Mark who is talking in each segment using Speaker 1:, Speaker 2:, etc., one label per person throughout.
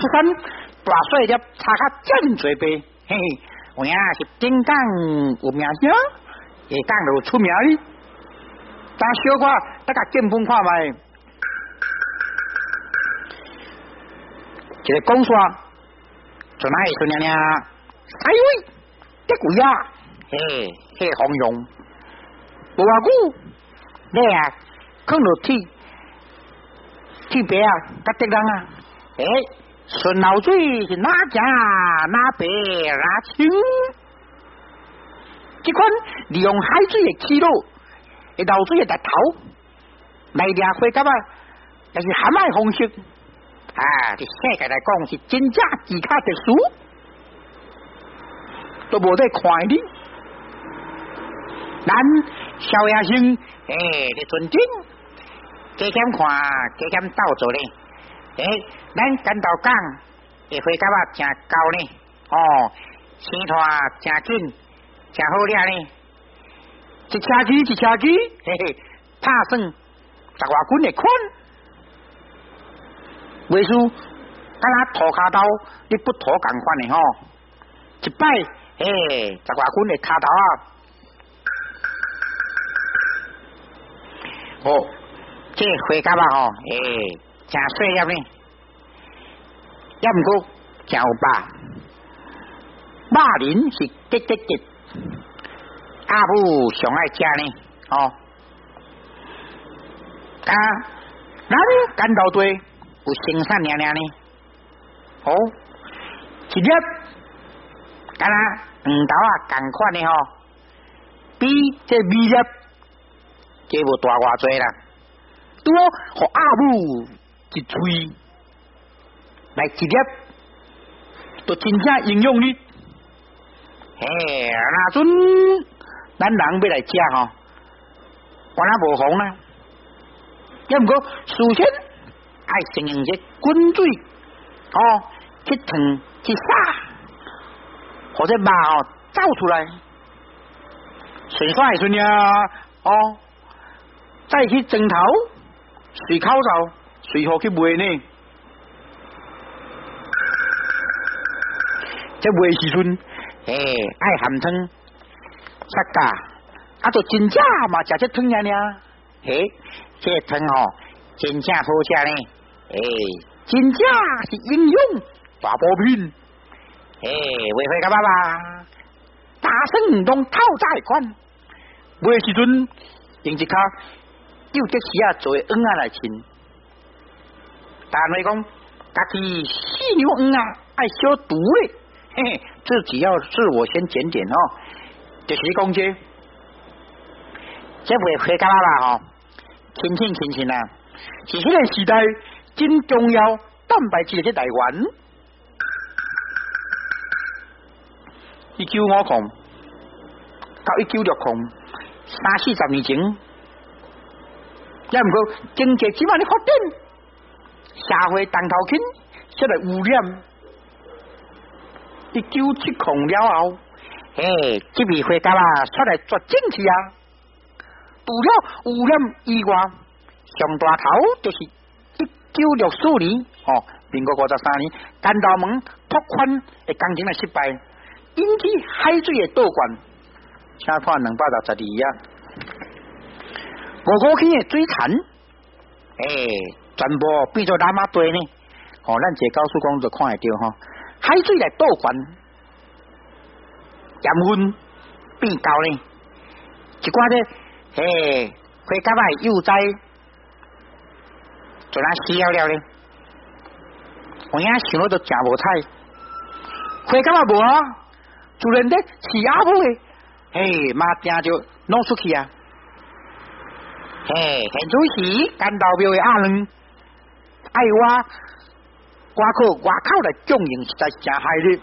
Speaker 1: 出山，大水粒擦卡真侪杯，嘿嘿，有影是顶港有名声，下港就出名哩。但小可大家见本看卖，一个讲说，就那一孙娘娘，哎喂，这鬼啊，嘿，嘿红容，无偌久，你啊，看落去白啊，甲敌人啊，诶，顺流水是哪正哪白哪清？这款利用海水的气流，会流水的头来掠花甲啊，但是含爱方式啊，伫世界来讲是真正极卡特殊，都无得看的。咱小野生诶，你尊敬。加减看，加减斗做咧，咱干道港会花甲啊真高呢，哦，生拖真紧，真好掠呢，一车机，嘿嘿，拍算10外斤的款，袂输，敢若涂骹头，你不涂共款的吼，一摆10外斤的骹头啊，哦。这花甲啊吼，真细粒呢，也毋过真有肉，肉仁是结，阿母上爱食呢，哦，咱干豆堆有生产娘娘呢，哦，一粒敢若黄豆啊共款的吼，比这米粒这无大偌济啦。拄好，互阿母一喙来一粒，都真正营养哩。那阵咱人要来食吼，原来无妨啦。也毋过事先爱先用这滚水，去烫去杀，或者肉走出来，顺煞的时阵啊，再去蒸头。随口罩，随何去卖呢？这卖时阵，爱含汤、杀价，就真正嘛食这汤呢。这汤真正好食呢。真正是营养大补品。为花甲爸爸，大生拢透早款，卖时阵用一卡。有这时啊，做黄啊来亲，但来讲，家己犀牛黄啊爱消毒嘞，嘿嘿，这只要自我先检点哦，就是讲这袂花甲啦吼，亲啊，是迄个时代真重要蛋白质的来源。1950到1960，30-40年前。也毋过经济即摆咧发展，社会当头轻，出来污染。1970了后，这味花甲啊出来做政治啊，除了污染以外，上大头就是1964年民国53年，干道门拓宽的工程的失败，引起海水的倒灌，请看212啊。5公顷的水潭，全部变做南马堆呢。咱坐高速公路就看会到海水来倒灌，盐分变高呢。一寡咧，花甲仔幼栽，就咱死了呢。有影想到都真无彩，花甲仔无啊，自然咧饲阿母的，马定就弄出去啊。现主时干豆庙的阿娘爱我靠外口来供应，实在真害你。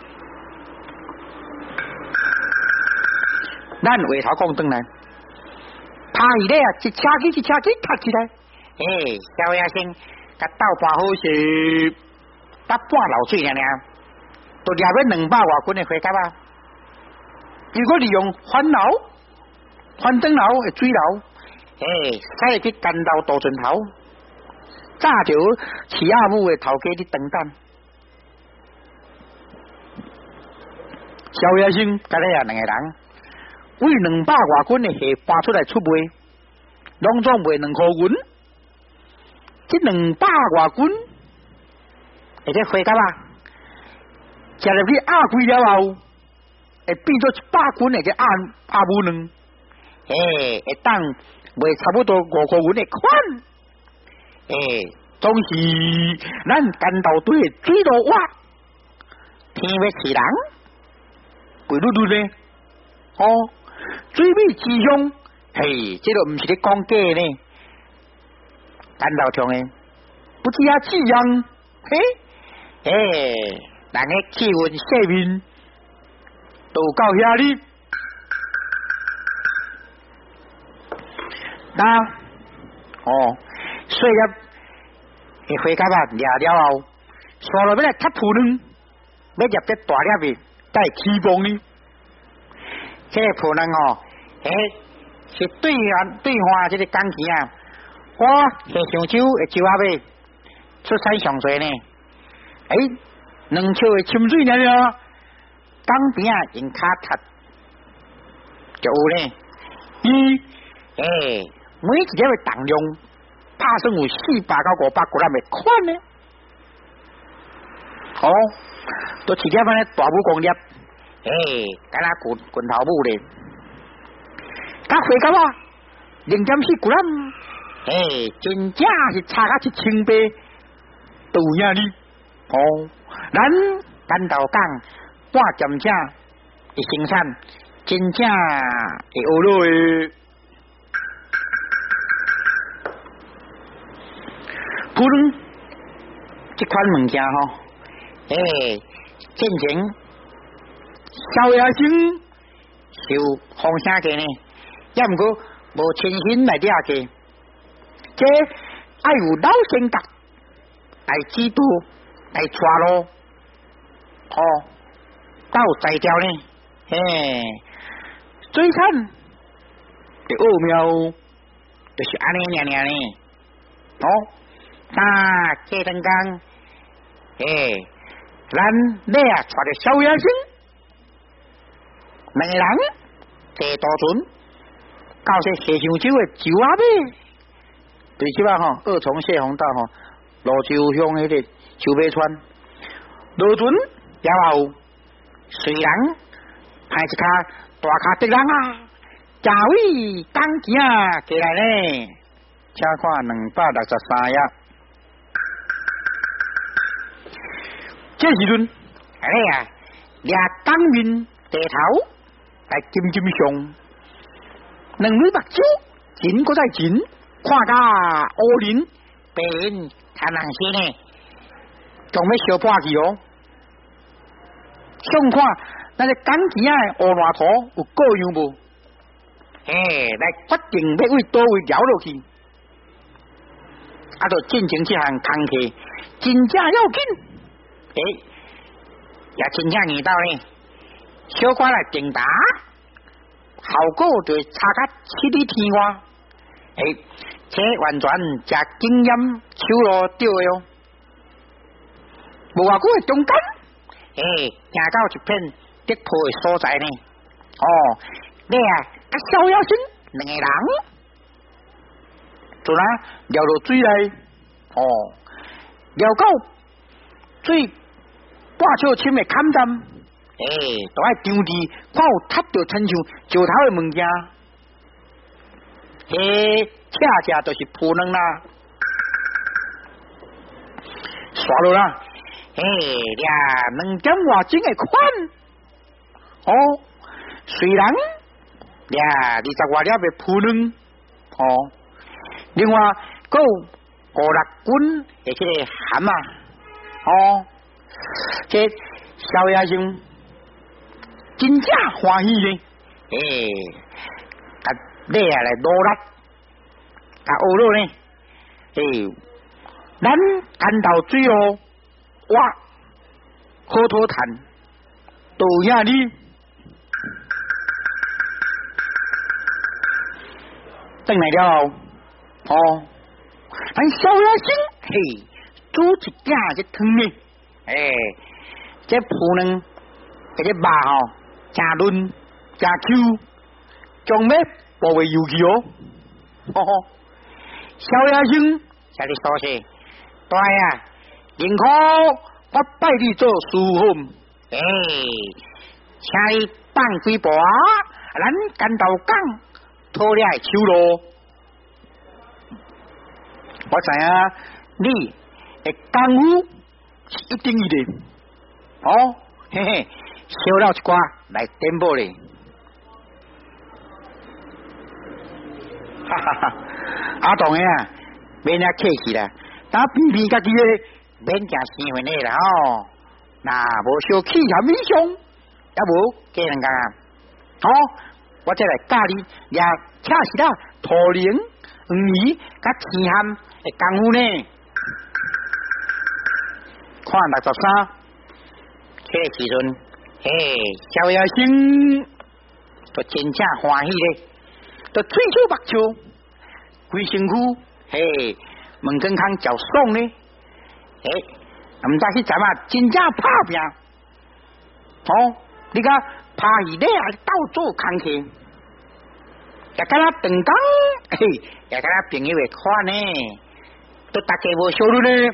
Speaker 1: 咱回头讲转来，拍伊咧一车机踢起来，小野生甲斗半好是搭半流水尔，都掠要200外斤的花甲啊！如果利用翻转流的水流。使去干豆大船头，炸着饲阿母的头家去等等， 萧亚兴甲咧啊两个人，为200外斤的虾搬出来出卖，拢总卖2块银。这200外斤，而且回甲啊，食入去压贵了后，会变做100斤的个鸭母卵，会当卖差不多5块银的款，总是咱干道队的水路蛙，天要饲人，规律律呢，水米之乡，这个唔是咧讲假呢。干道中的不只啊这样，人的气温下面都到遐里，所以会回甲啊掠了后，刷落要来踢扑卵，要入这大粒的，带起风呢。这个扑卵是对花这个钢琴啊。我下上手的酒仔尾出产上多呢，2尺的深水了，江边啊用脚踏就有呢。每一粒的重量拍算有400到500g的款呢。都一粒安尼大母公粒，敢若拳头母咧，甲回到啊0.4 g。真正是差啊1,800度呀哩！咱干道港半점正的生产，真正会学落的。普通这款物件进前小野生受风声过呢，也毋过无亲身来了解。这爱有老先觉来指导来带路，到在条呢，水产的奥妙就是安尼呢，这等讲，咱你啊带着小野生2个人坐大船，到这下上洲的酒仔尾。对即摆二重泄洪道罗州乡迄个秋尾村落船了后，虽然派一卡大卡的人啊，正位钢琴啊过来呢，请看263页。这时阵，掠钢面地头来金上，2枚目睭真搁再真。看甲乌林白云贪人些呢，仲要小破去想看那个钢琴啊乌烂土有够样无？来决定要为倒位聊落去，就进行这项工课，真正要紧，也真正硬到呢，小可来定答，效果就会差甲7里天外。这完全加经验手路对的无偌久的中间，行到一片跌坡的所在呢。你啊，甲小妖精2个人，就那聊到水内，聊到最半尺深的坎站，都爱张地看有踢到亲像石头的物件。恰恰就是扑卵啦，刷落啦，2点外斤的款，虽然20外粒的扑卵，另外还有5、6斤的这个咸啊，这小野生真正欢喜呢，你啊来努力，学落呢，咱干到水路，哇，好讨谈，都遐哩，等来了，咱小野生，煮一鼎这汤呢，这铺卵，这肉正论正秋，将要保卫游戏哦。吼吼，小野生，这里说是，对啊，宁可我拜你做师傅，请你放几步啊，咱干道讲，拖了手路。我知影你的功夫是一定一的，哦，嘿嘿，小了一寡来颠簸咧，哈哈哈！当然啊，免遐客气啦，打偏偏家己咧，免惊生分的啦哦。那无小气含以上，也无给人家哦，我再来教你也恰是啦，土灵鱼甲天汉的功夫呢。看63，这个时阵，小野生都真正欢喜咧，都嘴手目笑，规身躯门根康较爽咧，唔知去怎啊，真正拍拼，哦，你讲拍戏咧还是到做工课，也敢若长工，也敢若朋友会看呢，都大家无收入咧。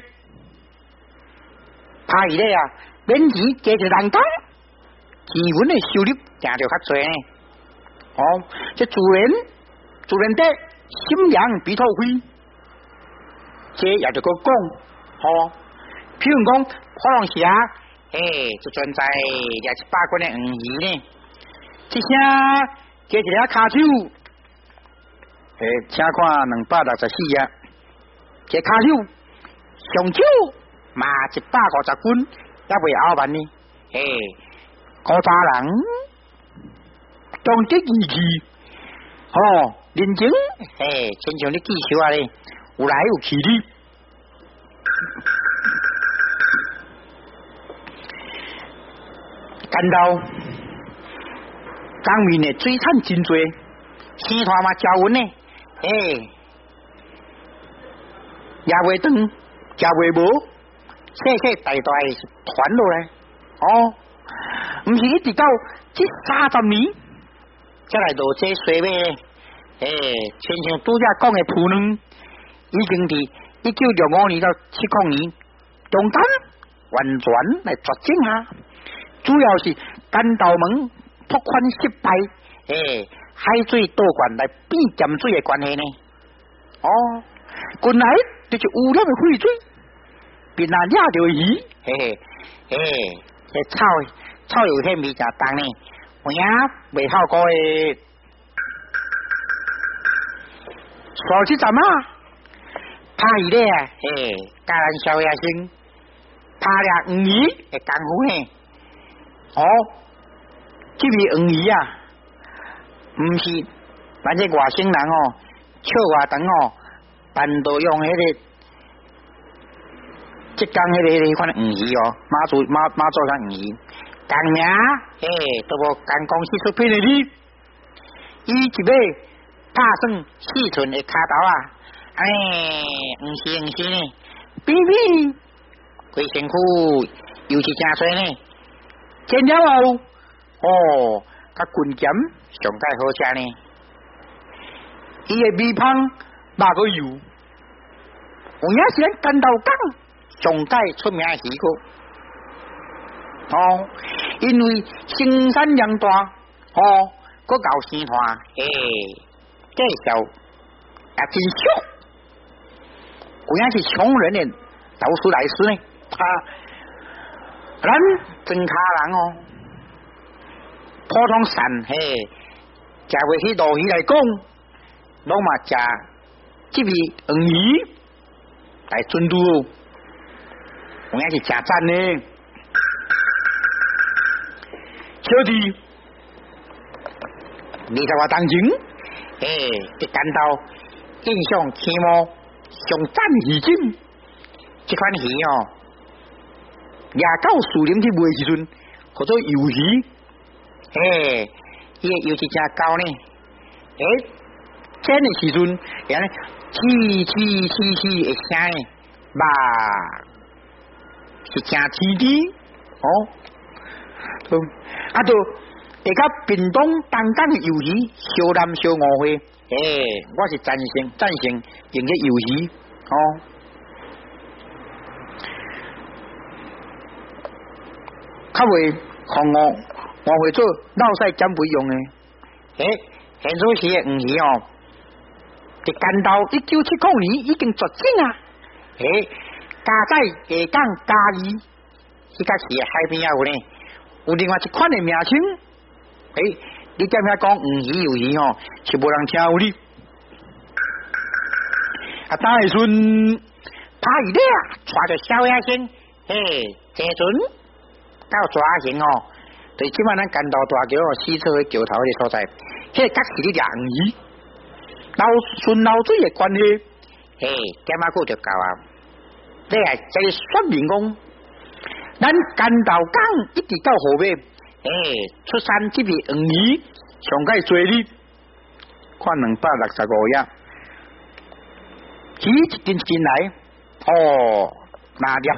Speaker 1: 拍戏咧啊，免钱加一人工，基本的收入正就较济呢。哦，这自然的心凉鼻透灰，这也就个讲，哦，譬如讲可能是啊，就存在也是8斤的鱼呢，一声加一个骹手，请看264啊，这骹手上少。嘛150斤，也未熬完呢。古早人讲这义气，认真，亲像你记仇啊咧，有来有去哩。干到江面的水产真多，生团嘛招稳呢，也袂长，也袂无。世代是传落来，唔是一直到这30年才来落这水尾，亲像拄则讲的铺卵，已经伫1965年到70年中间完全来绝种啊，主要是干道门拓宽失败，海水倒灌来变咸水的关系呢，原来就是污染的废水。别那抓着鱼，这草有迄味正重呢，有影未好过诶。说起怎么拍鱼咧，教咱小野生拍了鱼的功夫呢？这味鱼啊，唔是咱这外省人笑话长单独用迄个。即讲迄款鱼马祖上鱼，讲名都无讲公司出品的哩，伊一尾拍算4寸的骹头啊，唔是呢，比规身躯又是真水呢，见了后，甲棍剑上介好食呢，伊的味芳肉个油，有影是咱干道港。上界出名的鱼个，因为生产量大，个搞生团，介绍也真俗，有影是穷人的到处来吃呢，咱真卡人普通散食袂起路鱼来讲，拢嘛食这味鱼来准度。有影是真赞呢，小弟20多当前，一感到印象起码上赞鱼精，这款鱼也到树林去卖时阵，叫做鱿鱼，伊个油是真高呢，煎的时阵，然后气的声呢，吧。是真甜的，都会甲屏东东港的游鱼小南小误会，我是赞成用个游鱼哦。较袂互误会做闹晒减肥用的，现做时的黄鱼哦，伫干道1979年已经绝种啊，加在下港嘉义，迄个是海边有呢，有另外一款的名称。你点遐讲黄鱼游鱼吼，是无人听有你。啊，当下阵拍鱼咧，带着小野生，这阵到抓型哦，对即摆咱干道大桥哦，西侧的桥头的所在，迄个确实咧黄鱼，顺流水的关系，点仔久就到啊。你系在说明讲，咱干道港一直到后尾。出产这批黄鱼上盖最哩，看265页，鱼一斤进来，拿掉，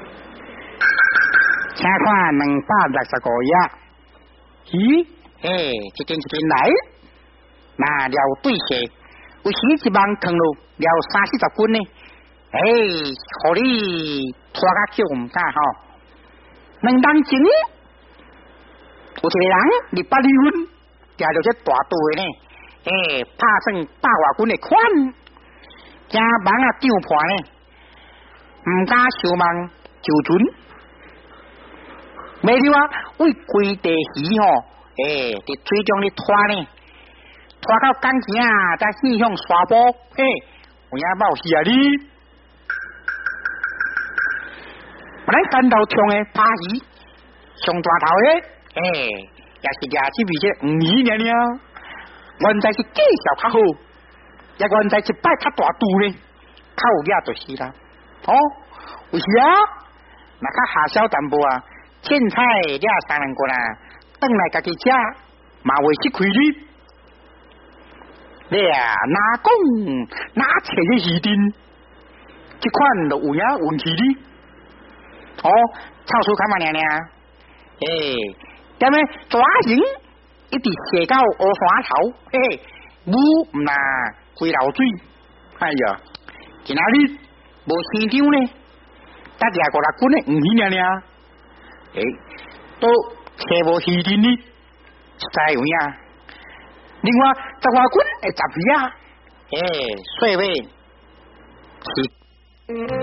Speaker 1: 请看265页，鱼，一斤来，拿了对些，有时一网扛路了30-40斤呢，互你拖甲叫唔敢吼，2人前呢。有一个人200厘分，抓着这大肚的呢，拍算100外斤的款，惊网啊丢破呢，唔敢收网就准。没了啊，为规地鱼吼，伫水中咧拖呢，拖到港前啊，再驶向沙坡，有影冒死啊你！咱干道冲的拍鱼上大头的。也是抓这笔这黄鱼了，原在是技巧较好，也原在一摆较大肚呢，较有野就是啦。有时啊，那较下小淡薄啊，凊彩抓3两个啦，转来家己食，嘛袂失亏哩。你啊，哪讲哪切个鱼丁，这款就有影运气哩。臭鼠看嘛娘娘，踮咧抓型一直射到乌山头，母唔呐规流水，哎呀，今仔日无市场呢，得2个6斤的黄鱼尔，都找无鱼丁哩，知有影？另外10外斤的杂鱼啊，细尾是。